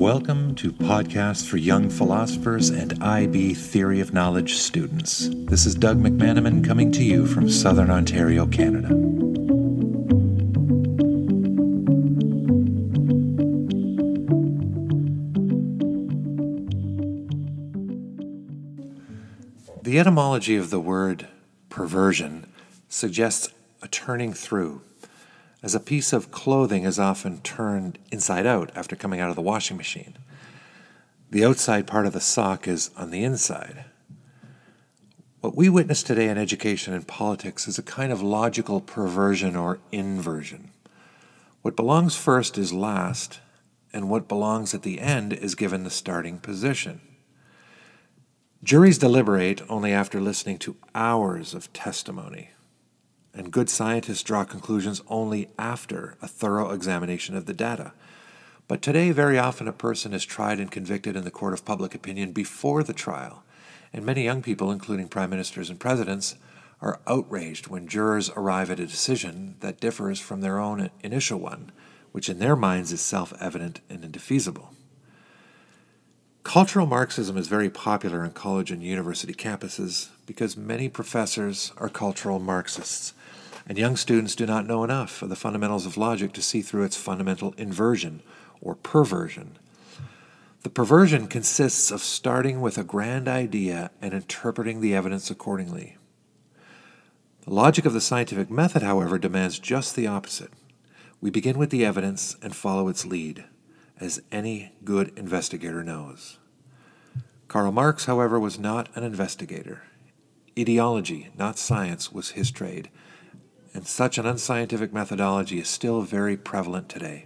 Welcome to Podcast for Young Philosophers and IB Theory of Knowledge students. This is Doug McManaman coming to you from Southern Ontario, Canada. The etymology of the word perversion suggests a turning through, as a piece of clothing is often turned inside out after coming out of the washing machine. The outside part of the sock is on the inside. What we witness today in education and politics is a kind of logical perversion or inversion. What belongs first is last, and what belongs at the end is given the starting position. Juries deliberate only after listening to hours of testimony, and good scientists draw conclusions only after a thorough examination of the data. But today, very often a person is tried and convicted in the court of public opinion before the trial, and many young people, including prime ministers and presidents, are outraged when jurors arrive at a decision that differs from their own initial one, which in their minds is self-evident and indefeasible. Cultural Marxism is very popular on college and university campuses because many professors are cultural Marxists, and young students do not know enough of the fundamentals of logic to see through its fundamental inversion or perversion. The perversion consists of starting with a grand idea and interpreting the evidence accordingly. The logic of the scientific method, however, demands just the opposite. We begin with the evidence and follow its lead, as any good investigator knows. Karl Marx, however, was not an investigator. Ideology, not science, was his trade, and such an unscientific methodology is still very prevalent today.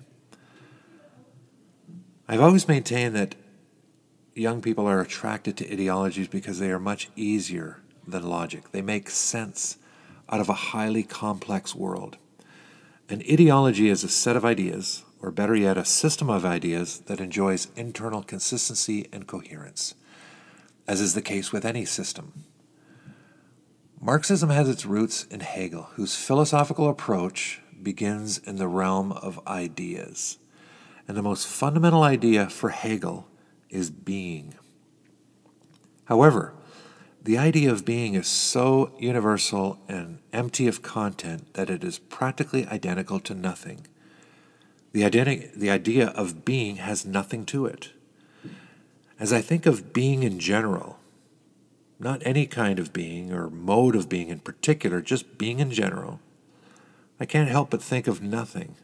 I've always maintained that young people are attracted to ideologies because they are much easier than logic. They make sense out of a highly complex world. An ideology is a set of ideas, or better yet, a system of ideas that enjoys internal consistency and coherence, as is the case with any system. Marxism has its roots in Hegel, whose philosophical approach begins in the realm of ideas. And the most fundamental idea for Hegel is being. However, the idea of being is so universal and empty of content that it is practically identical to nothing. The idea of being has nothing to it. As I think of being in general, not any kind of being or mode of being in particular, just being in general, I can't help but think of nothing.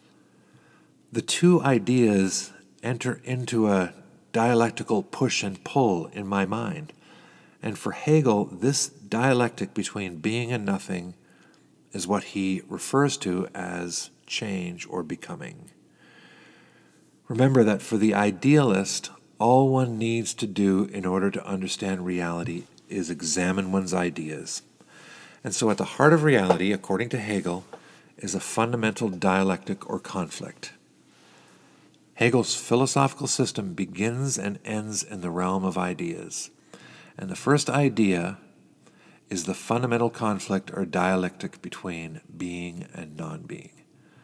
The two ideas enter into a dialectical push and pull in my mind. And for Hegel, this dialectic between being and nothing is what he refers to as change or becoming. Remember that for the idealist, all one needs to do in order to understand reality is examine one's ideas. And so at the heart of reality, according to Hegel, is a fundamental dialectic or conflict. Hegel's philosophical system begins and ends in the realm of ideas. And the first idea is the fundamental conflict or dialectic between being and non-being.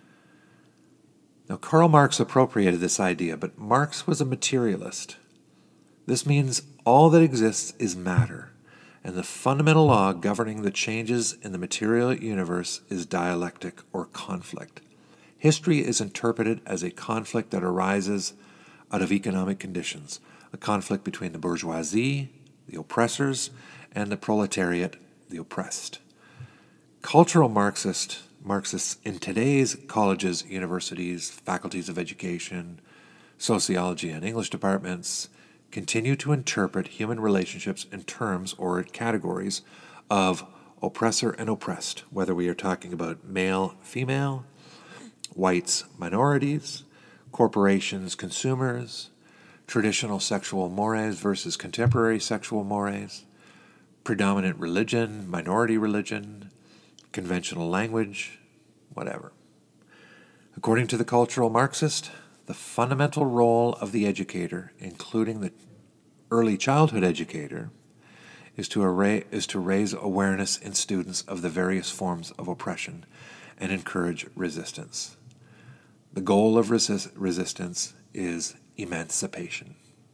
Now, Karl Marx appropriated this idea, but Marx was a materialist. This means all that exists is matter, and the fundamental law governing the changes in the material universe is dialectic or conflict. History is interpreted as a conflict that arises out of economic conditions, a conflict between the bourgeoisie, the oppressors, and the proletariat, the oppressed. Cultural Marxists in today's colleges, universities, faculties of education, sociology, and English departments continue to interpret human relationships in terms or categories of oppressor and oppressed, whether we are talking about male, female, whites, minorities, corporations, consumers, traditional sexual mores versus contemporary sexual mores, predominant religion, minority religion, conventional language, whatever. According to the cultural Marxist, the fundamental role of the educator, including the early childhood educator, is to raise awareness in students of the various forms of oppression and encourage resistance. The goal of resistance is emancipation.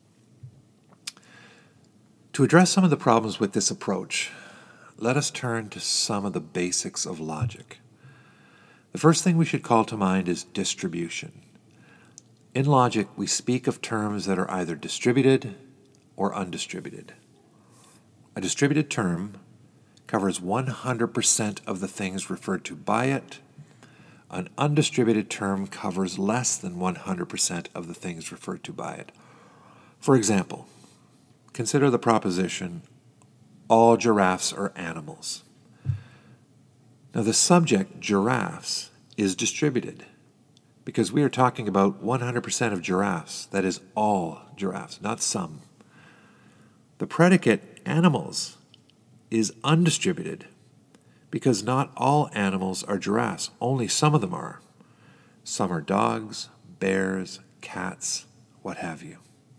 To address some of the problems with this approach, let us turn to some of the basics of logic. The first thing we should call to mind is distribution. In logic, we speak of terms that are either distributed or undistributed. A distributed term covers 100% of the things referred to by it. An undistributed term covers less than 100% of the things referred to by it. For example, consider the proposition, all giraffes are animals. Now the subject, giraffes, is distributed because we are talking about 100% of giraffes, that is all giraffes, not some. The predicate, animals, is undistributed because not all animals are giraffes, only some of them are. Some are dogs, bears, cats, what have you.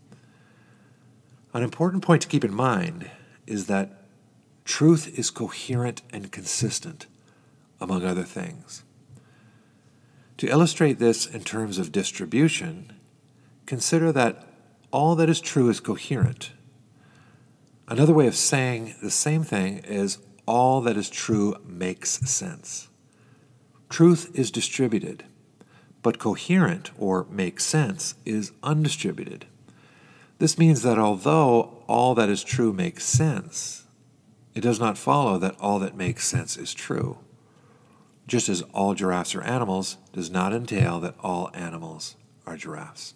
An important point to keep in mind is that truth is coherent and consistent, among other things. To illustrate this in terms of distribution, consider that all that is true is coherent. Another way of saying the same thing is all that is true makes sense. Truth is distributed, but coherent or makes sense is undistributed. This means that although all that is true makes sense, it does not follow that all that makes sense is true. Just as all giraffes are animals does not entail that all animals are giraffes.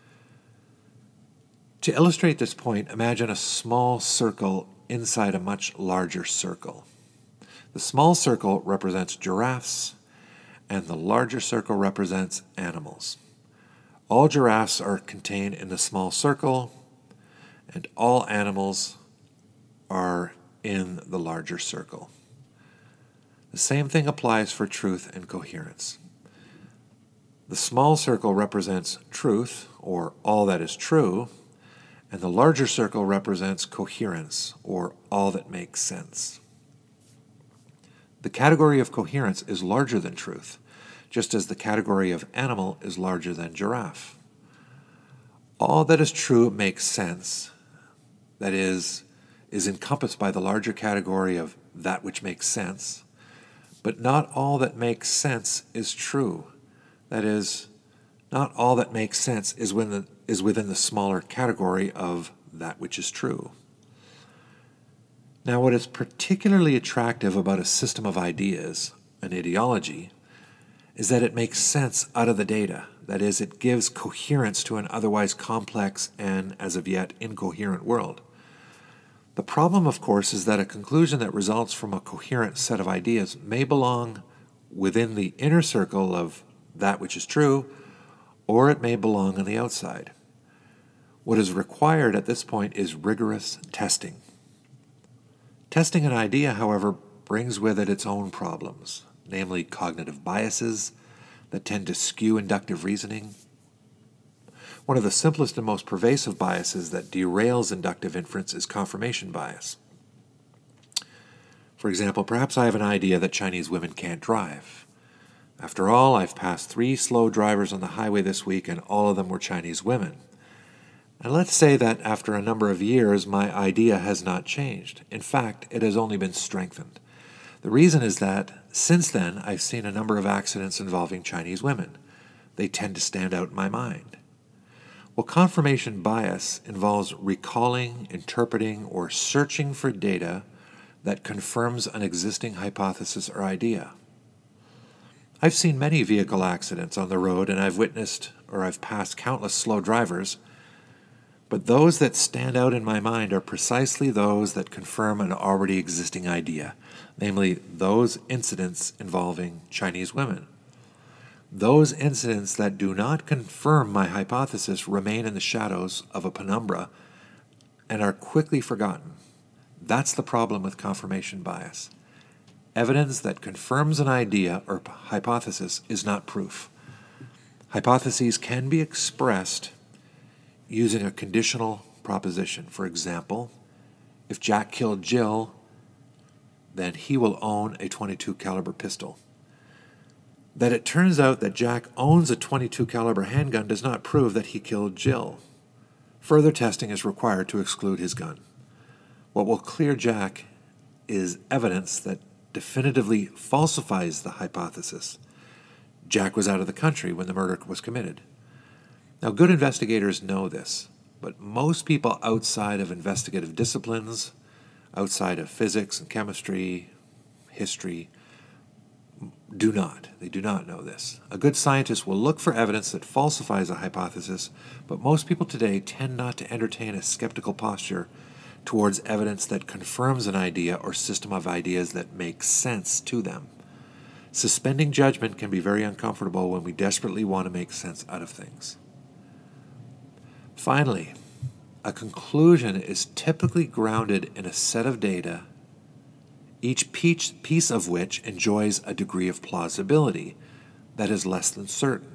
To illustrate this point, imagine a small circle inside a much larger circle. The small circle represents giraffes, and the larger circle represents animals. All giraffes are contained in the small circle, and all animals are in the larger circle. The same thing applies for truth and coherence. The small circle represents truth, or all that is true, and the larger circle represents coherence, or all that makes sense. The category of coherence is larger than truth, just as the category of animal is larger than giraffe. All that is true makes sense, that is encompassed by the larger category of that which makes sense, but not all that makes sense is true. That is, not all that makes sense is within the smaller category of that which is true. Now, what is particularly attractive about a system of ideas, an ideology, is that it makes sense out of the data. That is, it gives coherence to an otherwise complex and, as of yet, incoherent world. The problem, of course, is that a conclusion that results from a coherent set of ideas may belong within the inner circle of that which is true, or it may belong on the outside. What is required at this point is rigorous testing. Testing an idea, however, brings with it its own problems, namely cognitive biases that tend to skew inductive reasoning. One of the simplest and most pervasive biases that derails inductive inference is confirmation bias. For example, perhaps I have an idea that Chinese women can't drive. After all, I've passed 3 slow drivers on the highway this week, and all of them were Chinese women. And let's say that after a number of years, my idea has not changed. In fact, it has only been strengthened. The reason is that, since then, I've seen a number of accidents involving Chinese women. They tend to stand out in my mind. Well, confirmation bias involves recalling, interpreting, or searching for data that confirms an existing hypothesis or idea. I've seen many vehicle accidents on the road, and I've passed countless slow drivers, but those that stand out in my mind are precisely those that confirm an already existing idea, namely those incidents involving Chinese women. Those incidents that do not confirm my hypothesis remain in the shadows of a penumbra and are quickly forgotten. That's the problem with confirmation bias. Evidence that confirms an idea or hypothesis is not proof. Hypotheses can be expressed using a conditional proposition. For example, if Jack killed Jill, then he will own a .22 caliber pistol. That it turns out that Jack owns a .22 caliber handgun does not prove that he killed Jill. Further testing is required to exclude his gun. What will clear Jack is evidence that definitively falsifies the hypothesis. Jack was out of the country when the murder was committed. Now, good investigators know this, but most people outside of investigative disciplines, outside of physics and chemistry, history, do not. They do not know this. A good scientist will look for evidence that falsifies a hypothesis, but most people today tend not to entertain a skeptical posture towards evidence that confirms an idea or system of ideas that makes sense to them. Suspending judgment can be very uncomfortable when we desperately want to make sense out of things. Finally, a conclusion is typically grounded in a set of data, each piece of which enjoys a degree of plausibility that is less than certain.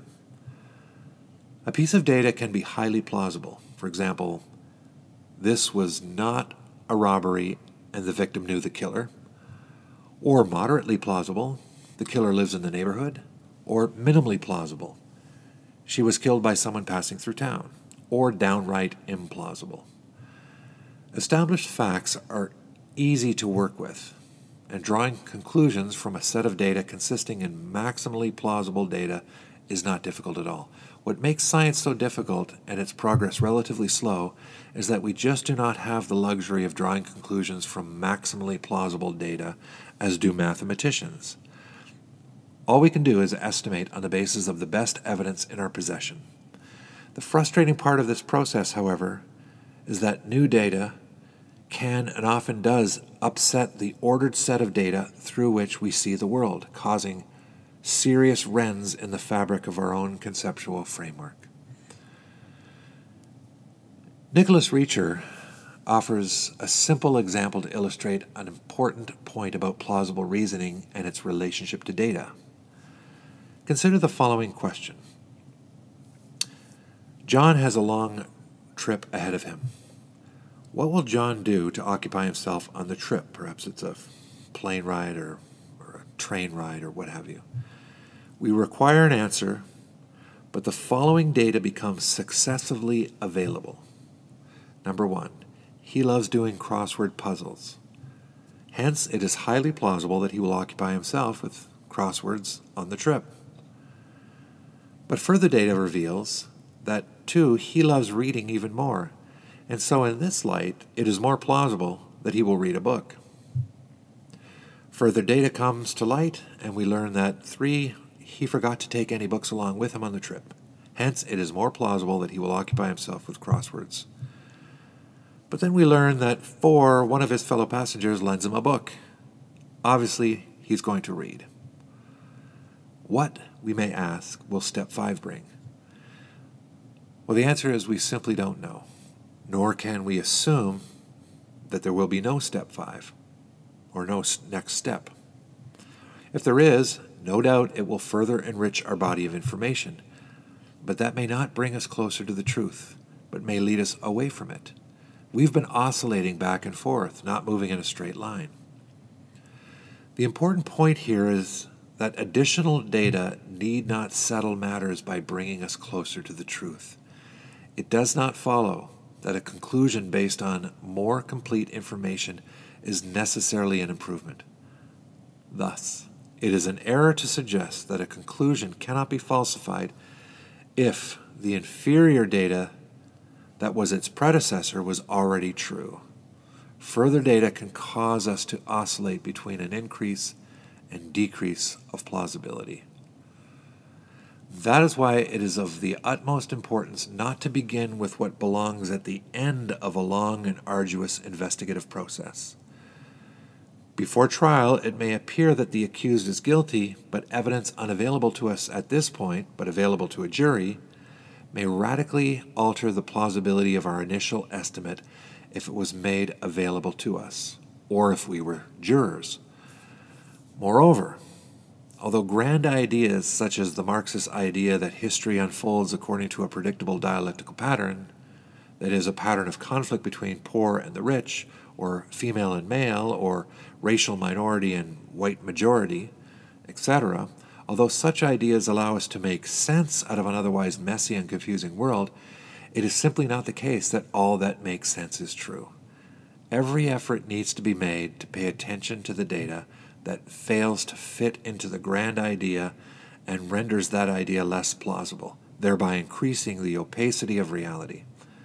A piece of data can be highly plausible. For example, this was not a robbery and the victim knew the killer, or moderately plausible, the killer lives in the neighborhood, or minimally plausible, she was killed by someone passing through town, or downright implausible. Established facts are easy to work with, and drawing conclusions from a set of data consisting in maximally plausible data is not difficult at all. What makes science so difficult and its progress relatively slow is that we just do not have the luxury of drawing conclusions from maximally plausible data as do mathematicians. All we can do is estimate on the basis of the best evidence in our possession. The frustrating part of this process, however, is that new data can and often does upset the ordered set of data through which we see the world, causing serious rents in the fabric of our own conceptual framework. Nicholas Reacher offers a simple example to illustrate an important point about plausible reasoning and its relationship to data. Consider the following question. John has a long trip ahead of him. What will John do to occupy himself on the trip? Perhaps it's a plane ride or a train ride or what have you. We require an answer, but the following data becomes successively available. Number 1, he loves doing crossword puzzles. Hence, it is highly plausible that he will occupy himself with crosswords on the trip. But further data reveals that, 2, he loves reading even more, and so in this light, it is more plausible that he will read a book. Further data comes to light, and we learn that, 3, he forgot to take any books along with him on the trip. Hence, it is more plausible that he will occupy himself with crosswords. But then we learn that 4, one of his fellow passengers lends him a book. Obviously, he's going to read. What, we may ask, will step 5 bring? Well, the answer is we simply don't know, nor can we assume that there will be no step 5 or no next step. If there is, no doubt it will further enrich our body of information, but that may not bring us closer to the truth, but may lead us away from it. We've been oscillating back and forth, not moving in a straight line. The important point here is that additional data need not settle matters by bringing us closer to the truth. It does not follow that a conclusion based on more complete information is necessarily an improvement. Thus, it is an error to suggest that a conclusion cannot be falsified if the inferior data that was its predecessor was already true. Further data can cause us to oscillate between an increase and decrease of plausibility. That is why it is of the utmost importance not to begin with what belongs at the end of a long and arduous investigative process. Before trial, it may appear that the accused is guilty, but evidence unavailable to us at this point, but available to a jury, may radically alter the plausibility of our initial estimate if it was made available to us, or if we were jurors. Moreover, although grand ideas such as the Marxist idea that history unfolds according to a predictable dialectical pattern, that is, a pattern of conflict between poor and the rich, or female and male, or racial minority and white majority, etc., Although such ideas allow us to make sense out of an otherwise messy and confusing world, it is simply not the case that all that makes sense is true. Every effort needs to be made to pay attention to the data that fails to fit into the grand idea and renders that idea less plausible, thereby increasing the opacity of reality.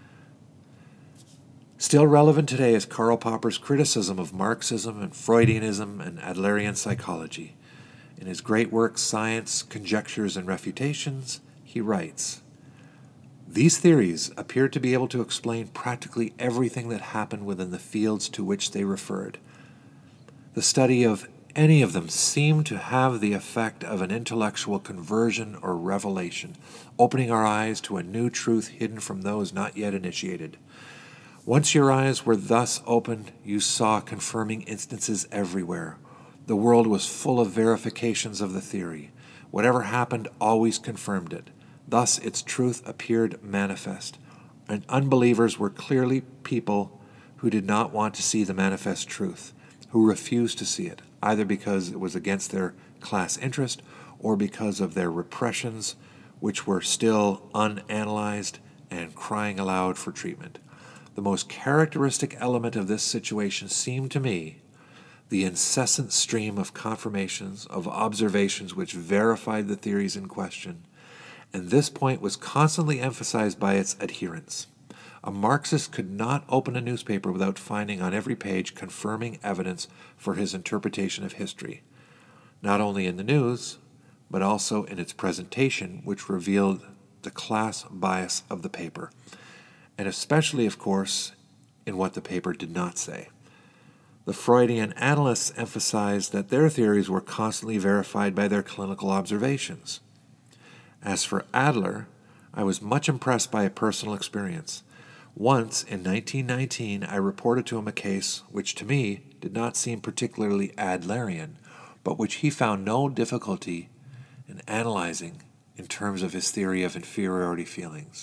Still relevant today is Karl Popper's criticism of Marxism and Freudianism and Adlerian psychology. In his great work, Science, Conjectures, and Refutations, he writes, "These theories appeared to be able to explain practically everything that happened within the fields to which they referred. The study of any of them seemed to have the effect of an intellectual conversion or revelation, opening our eyes to a new truth hidden from those not yet initiated. Once your eyes were thus opened, you saw confirming instances everywhere. The world was full of verifications of the theory. Whatever happened always confirmed it. Thus its truth appeared manifest, and unbelievers were clearly people who did not want to see the manifest truth, who refused to see it, either because it was against their class interest or because of their repressions, which were still unanalyzed and crying aloud for treatment. The most characteristic element of this situation seemed to me the incessant stream of confirmations, of observations which verified the theories in question, and this point was constantly emphasized by its adherents. A Marxist could not open a newspaper without finding on every page confirming evidence for his interpretation of history, not only in the news, but also in its presentation, which revealed the class bias of the paper, and especially, of course, in what the paper did not say. The Freudian analysts emphasized that their theories were constantly verified by their clinical observations. As for Adler, I was much impressed by a personal experience. Once, in 1919, I reported to him a case which to me did not seem particularly Adlerian, but which he found no difficulty in analyzing in terms of his theory of inferiority feelings,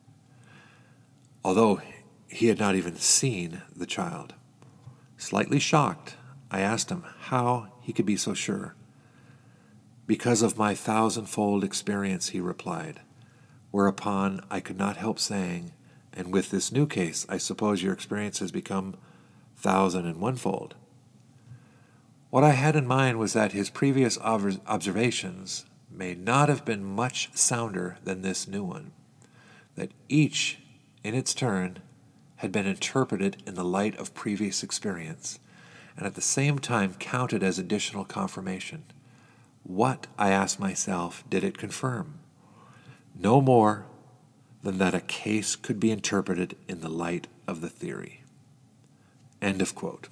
although he had not even seen the child. Slightly shocked, I asked him how he could be so sure. "Because of my thousandfold experience," he replied, whereupon I could not help saying, "And with this new case, I suppose your experience has become 1,001-fold." What I had in mind was that his previous observations may not have been much sounder than this new one, that each, in its turn, had been interpreted in the light of previous experience, and at the same time counted as additional confirmation. What, I asked myself, did it confirm? No more than that a case could be interpreted in the light of the theory. End of quote.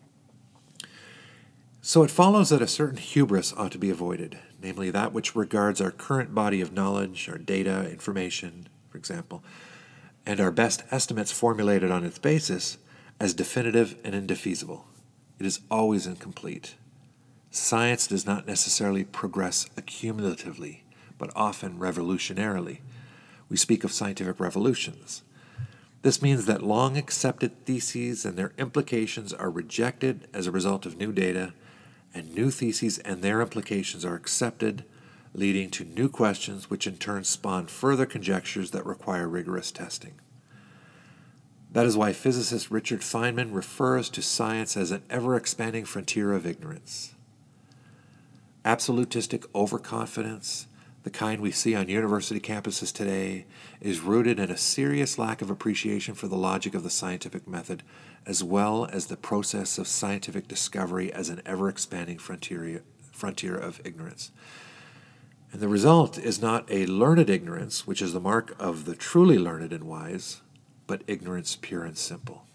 So it follows that a certain hubris ought to be avoided, namely that which regards our current body of knowledge, our data, information, for example, and our best estimates formulated on its basis as definitive and indefeasible. It is always incomplete. Science does not necessarily progress accumulatively, but often revolutionarily. We speak of scientific revolutions. This means that long-accepted theses and their implications are rejected as a result of new data, and new theses and their implications are accepted, leading to new questions which in turn spawn further conjectures that require rigorous testing. That is why physicist Richard Feynman refers to science as an ever-expanding frontier of ignorance. Absolutistic overconfidence, the kind we see on university campuses today, is rooted in a serious lack of appreciation for the logic of the scientific method, as well as the process of scientific discovery as an ever-expanding frontier of ignorance. And the result is not a learned ignorance, which is the mark of the truly learned and wise, but ignorance pure and simple.